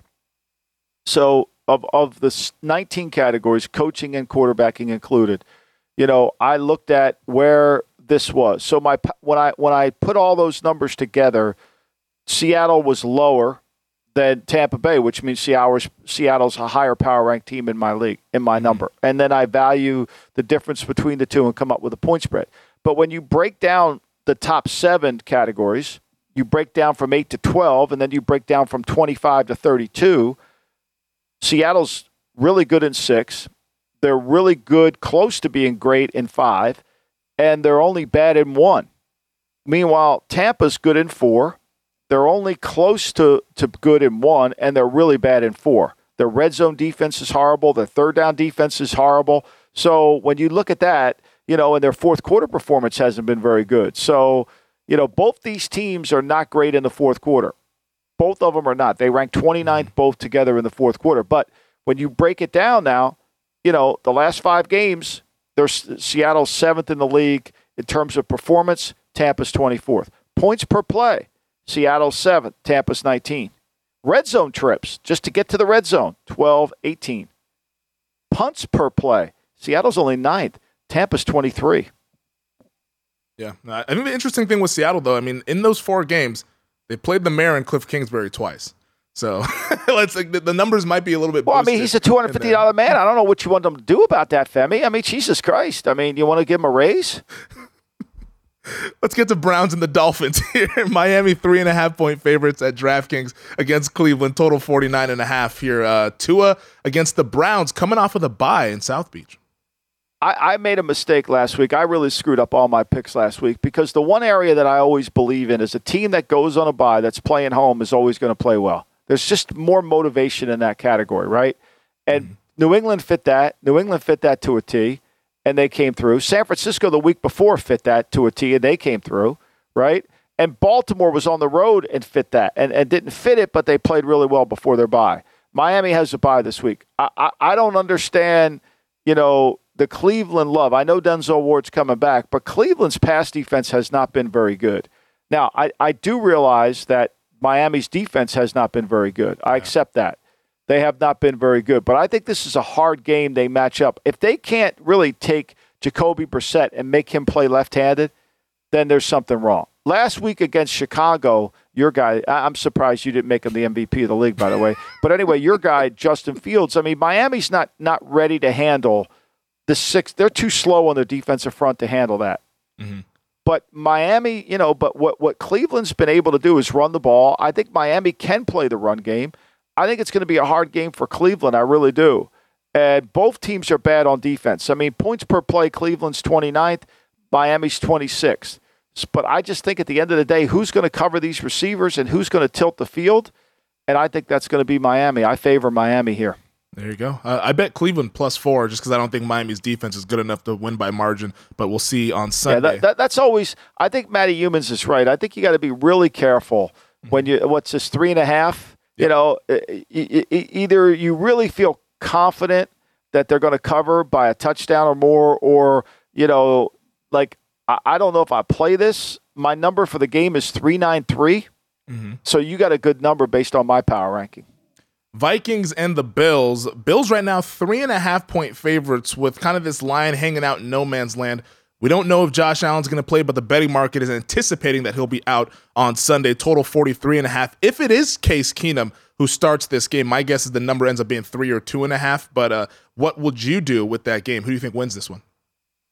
so of of the nineteen categories, coaching and quarterbacking included, you know, I looked at where this was. So my when I when I put all those numbers together, Seattle was lower than Tampa Bay, which means Seattle's, Seattle's a higher power ranked team in my league, in my number. And then I value the difference between the two and come up with a point spread. But when you break down the top seven categories, you break down from eight to twelve, and then you break down from twenty-five to thirty-two, Seattle's really good in six. They're really good, close to being great in five, and they're only bad in one. Meanwhile, Tampa's good in four. They're only close to, to good in one, and they're really bad in four. Their red zone defense is horrible. Their third down defense is horrible. So when you look at that, you know, and their fourth quarter performance hasn't been very good. So, you know, both these teams are not great in the fourth quarter. Both of them are not. They rank twenty-ninth both together in the fourth quarter. But when you break it down now, you know, the last five games, they're Seattle's seventh in the league in terms of performance. Tampa's twenty-fourth. Points per play. Seattle's seventh, Tampa's nineteen. Red zone trips, just to get to the red zone, twelve, eighteen. Punts per play, Seattle's only ninth, Tampa's twenty-three. Yeah, I think the interesting thing with Seattle, though, I mean, in those four games, they played the mayor and Cliff Kingsbury twice. So let's like the, the numbers might be a little bit. Well, I mean, he's a two hundred fifty dollars man. I don't know what you want them to do about that, Femi. I mean, Jesus Christ. I mean, you want to give him a raise? Let's get to Browns and the Dolphins here. Miami three and a half point favorites at DraftKings against Cleveland. Total forty-nine and a half here. Uh, Tua against the Browns coming off of a bye in South Beach. I, I made a mistake last week. I really screwed up all my picks last week because the one area that I always believe in is a team that goes on a bye that's playing home is always going to play well. There's just more motivation in that category, right? And mm-hmm. New England fit that. New England fit that to a T. And they came through. San Francisco the week before fit that to a T, and they came through, right? And Baltimore was on the road and fit that, and, and didn't fit it, but they played really well before their bye. Miami has a bye this week. I, I, I don't understand, you know, the Cleveland love. I know Denzel Ward's coming back, but Cleveland's pass defense has not been very good. Now, I, I do realize that Miami's defense has not been very good. I accept that. They have not been very good. But I think this is a hard game they match up. If they can't really take Jacoby Brissett and make him play left-handed, then there's something wrong. Last week against Chicago, your guy, I'm surprised you didn't make him the M V P of the league, by the way. But anyway, your guy, Justin Fields, I mean, Miami's not not ready to handle the six. They're too slow on their defensive front to handle that. Mm-hmm. But Miami, you know, but what, what Cleveland's been able to do is run the ball. I think Miami can play the run game. I think it's going to be a hard game for Cleveland. I really do. And both teams are bad on defense. I mean, points per play, Cleveland's twenty-ninth, Miami's twenty-sixth. But I just think at the end of the day, who's going to cover these receivers and who's going to tilt the field? And I think that's going to be Miami. I favor Miami here. There you go. Uh, I bet Cleveland plus four just because I don't think Miami's defense is good enough to win by margin, but we'll see on Sunday. Yeah, that, that, that's always – I think Matty Humans is right. I think you got to be really careful when you – what's this, three and a half? You know, either you really feel confident that they're going to cover by a touchdown or more, or, you know, like, I don't know if I play this. My number for the game is three ninety-three. Mm-hmm. So you got a good number based on my power ranking. Vikings and the Bills. Bills right now, three and a half point favorites with kind of this line hanging out in no man's land. We don't know if Josh Allen's going to play, but the betting market is anticipating that he'll be out on Sunday. Total forty-three and a half. If it is Case Keenum who starts this game, my guess is the number ends up being three or two and a half. But uh, what would you do with that game? Who do you think wins this one?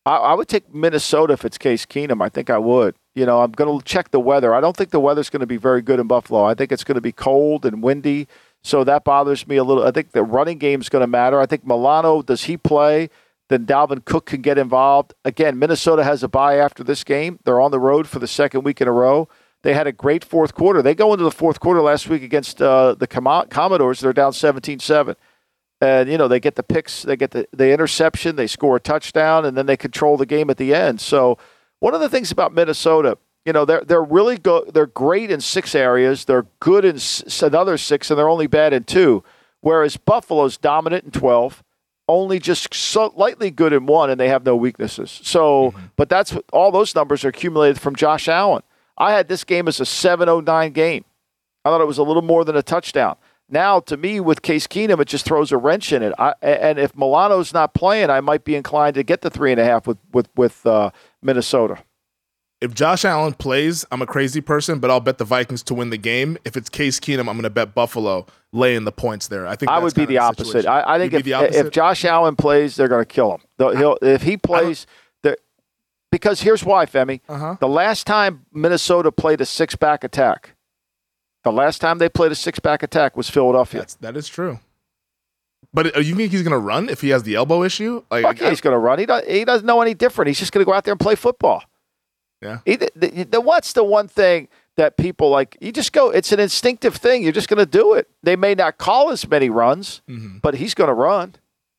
I, I would take Minnesota if it's Case Keenum. I think I would. You know, I'm going to check the weather. I don't think the weather's going to be very good in Buffalo. I think it's going to be cold and windy, so that bothers me a little. I think the running game's going to matter. I think Milano, does he play? Then Dalvin Cook can get involved. Again, Minnesota has a bye after this game. They're on the road for the second week in a row. They had a great fourth quarter. They go into the fourth quarter last week against uh, the Com- Commodores. They're down seventeen seven. And, you know, they get the picks, they get the, the interception, they score a touchdown, and then they control the game at the end. So one of the things about Minnesota, you know, they're they're really go they're great in six areas. They're good in s- another six, and they're only bad in two. Whereas Buffalo's dominant in twelve, only just slightly good in one, and they have no weaknesses. So, mm-hmm. but that's all those numbers are accumulated from Josh Allen. I had this game as a seven oh nine game. I thought it was a little more than a touchdown. Now, to me, with Case Keenum, it just throws a wrench in it. I, and if Milano's not playing, I might be inclined to get the three and a half with with with uh, Minnesota. If Josh Allen plays, I'm a crazy person, but I'll bet the Vikings to win the game. If it's Case Keenum, I'm going to bet Buffalo laying the points there. I think I would be the opposite. I, I think if, if Josh Allen plays, they're going to kill him. He'll, if he plays, because here's why, Femi. Uh-huh. The last time Minnesota played a six-back attack, the last time they played a six-back attack was Philadelphia. That's, that is true. But you think he's going to run if he has the elbow issue? Like, Fuck yeah, he's going to run. He, does, he doesn't know any different. He's just going to go out there and play football. Yeah. He, the, the, the, what's the one thing that people like? You just go. It's an instinctive thing. You're just going to do it. They may not call as many runs, mm-hmm. but he's going to run.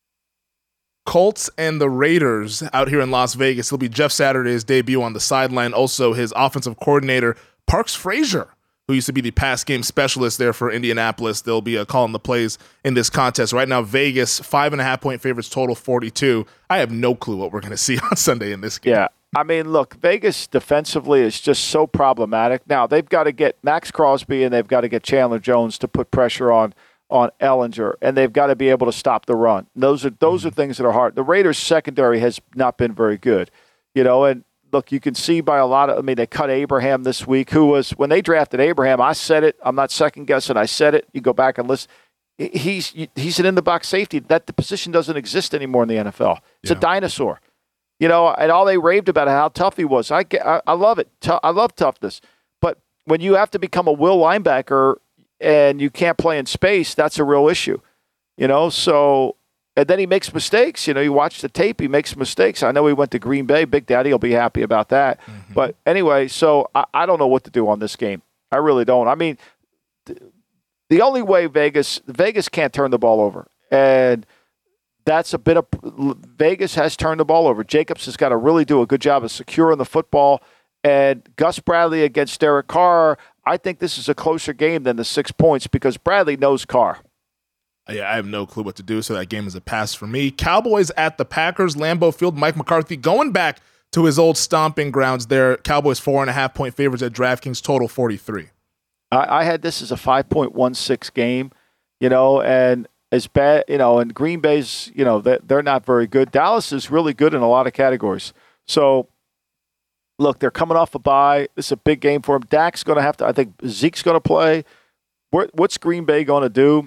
Colts and the Raiders out here in Las Vegas. It'll be Jeff Saturday's debut on the sideline. Also, his offensive coordinator, Parks Frazier, who used to be the pass game specialist there for Indianapolis. They'll be uh, calling the plays in this contest. Right now, Vegas, five and a half point favorites, total forty-two. I have no clue what we're going to see on Sunday in this game. Yeah. I mean, look, Vegas defensively is just so problematic. Now, they've got to get Max Crosby and they've got to get Chandler Jones to put pressure on on Ellinger, and they've got to be able to stop the run. Those are those mm-hmm. are things that are hard. The Raiders' secondary has not been very good, you know, and look, you can see by a lot of, I mean, they cut Abraham this week, who was, when they drafted Abraham, I said it, I'm not second guessing, I said it, you go back and listen, he's he's an in-the-box safety. That the position doesn't exist anymore in the N F L. It's yeah. a dinosaur. You know, and all they raved about how tough he was. I, I, I love it. T- I love toughness. But when you have to become a will linebacker and you can't play in space, that's a real issue. You know, so, and then he makes mistakes. You know, you watch the tape, he makes mistakes. I know he went to Green Bay. Big Daddy will be happy about that. Mm-hmm. But anyway, so I, I don't know what to do on this game. I really don't. I mean, th- the only way Vegas, Vegas can't turn the ball over. And that's a bit of Vegas has turned the ball over. Jacobs has got to really do a good job of securing the football. And Gus Bradley against Derek Carr, I think this is a closer game than the six points because Bradley knows Carr. Yeah, I have no clue what to do, so that game is a pass for me. Cowboys at the Packers, Lambeau Field, Mike McCarthy going back to his old stomping grounds there. Cowboys four and a half point favorites at DraftKings, total forty-three. I, I had this as a five point one six game, you know, and as bad, you know, and Green Bay's, you know, they're, they're not very good. Dallas is really good in a lot of categories. So, look, they're coming off a bye. This is a big game for them. Dak's going to have to, I think Zeke's going to play. What's Green Bay going to do?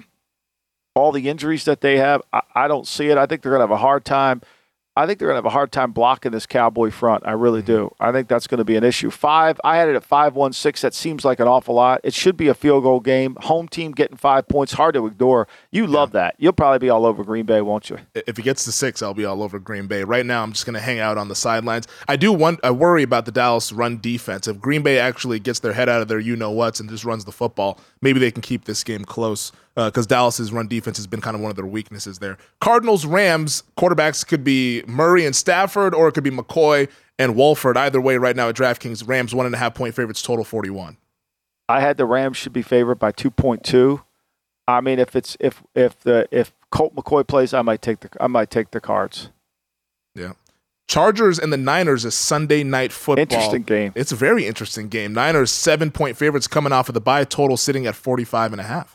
All the injuries that they have, I, I don't see it. I think they're going to have a hard time. I think they're going to have a hard time blocking this Cowboy front. I really do. I think that's going to be an issue. Five, I had it at five one six. That seems like an awful lot. It should be a field goal game. Home team getting five points, hard to ignore. You love yeah. that. You'll probably be all over Green Bay, won't you? If it gets to six, I'll be all over Green Bay. Right now, I'm just going to hang out on the sidelines. I do want, I worry about the Dallas run defense. If Green Bay actually gets their head out of their you-know-whats and just runs the football, maybe they can keep this game close. Because uh, Dallas's run defense has been kind of one of their weaknesses there. Cardinals, Rams, quarterbacks could be Murray and Stafford, or it could be McCoy and Wolford. Either way, right now at DraftKings, Rams one and a half point favorites, total forty-one. I had the Rams should be favored by two point two. I mean, if it's if if the if Colt McCoy plays, I might take the I might take the Cards. Yeah. Chargers and the Niners is Sunday night football. Interesting game. It's a very interesting game. Niners seven point favorites coming off of the bye, total sitting at forty-five and a half.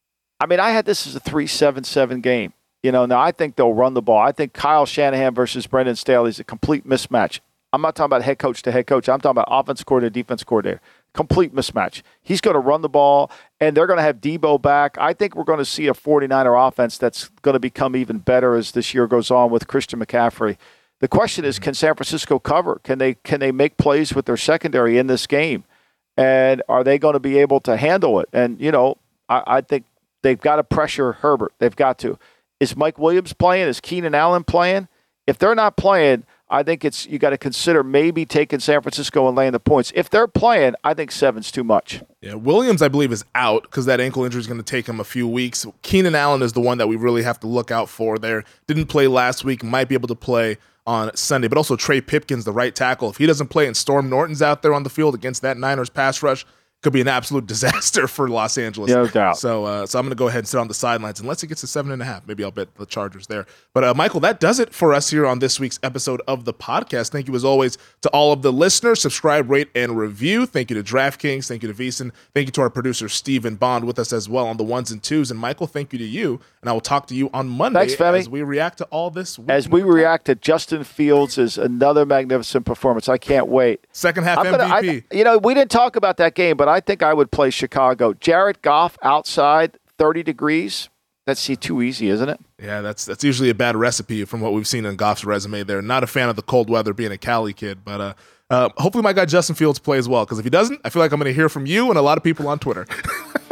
I mean, I had this as a three seven seven game. You know, now I think they'll run the ball. I think Kyle Shanahan versus Brendan Staley is a complete mismatch. I'm not talking about head coach to head coach. I'm talking about offense coordinator, defense coordinator. Complete mismatch. He's going to run the ball, and they're going to have Debo back. I think we're going to see a forty-niner offense that's going to become even better as this year goes on with Christian McCaffrey. The question is, can San Francisco cover? Can they can they make plays with their secondary in this game? And are they going to be able to handle it? And, you know, I, I think they've got to pressure Herbert. They've got to. Is Mike Williams playing? Is Keenan Allen playing? If they're not playing, I think it's you got to consider maybe taking San Francisco and laying the points. If they're playing, I think seven's too much. Yeah, Williams, I believe, is out because that ankle injury is going to take him a few weeks. Keenan Allen is the one that we really have to look out for there. Didn't play last week, might be able to play on Sunday. But also Trey Pipkins, the right tackle. If he doesn't play and Storm Norton's out there on the field against that Niners pass rush, could be an absolute disaster for Los Angeles. No doubt. So, uh, so I'm going to go ahead and sit on the sidelines unless it gets to seven and a half. Maybe I'll bet the Chargers there. But uh, Michael, that does it for us here on this week's episode of the podcast. Thank you as always to all of the listeners. Subscribe, rate, and review. Thank you to DraftKings. Thank you to VSiN. Thank you to our producer Stephen Bond with us as well on the ones and twos. And Michael, thank you to you. And I will talk to you on Monday. Thanks, Femi. As we react to all this. As we react to Justin Fields is another magnificent performance. I can't wait. Second half gonna, M V P. I, you know, we didn't talk about that game, but I think I would play Chicago. Jared Goff outside, thirty degrees. That's too easy, isn't it? Yeah, that's that's usually a bad recipe from what we've seen in Goff's resume there. Not a fan of the cold weather, being a Cali kid, but uh, uh, hopefully my guy Justin Fields plays well, because if he doesn't, I feel like I'm going to hear from you and a lot of people on Twitter.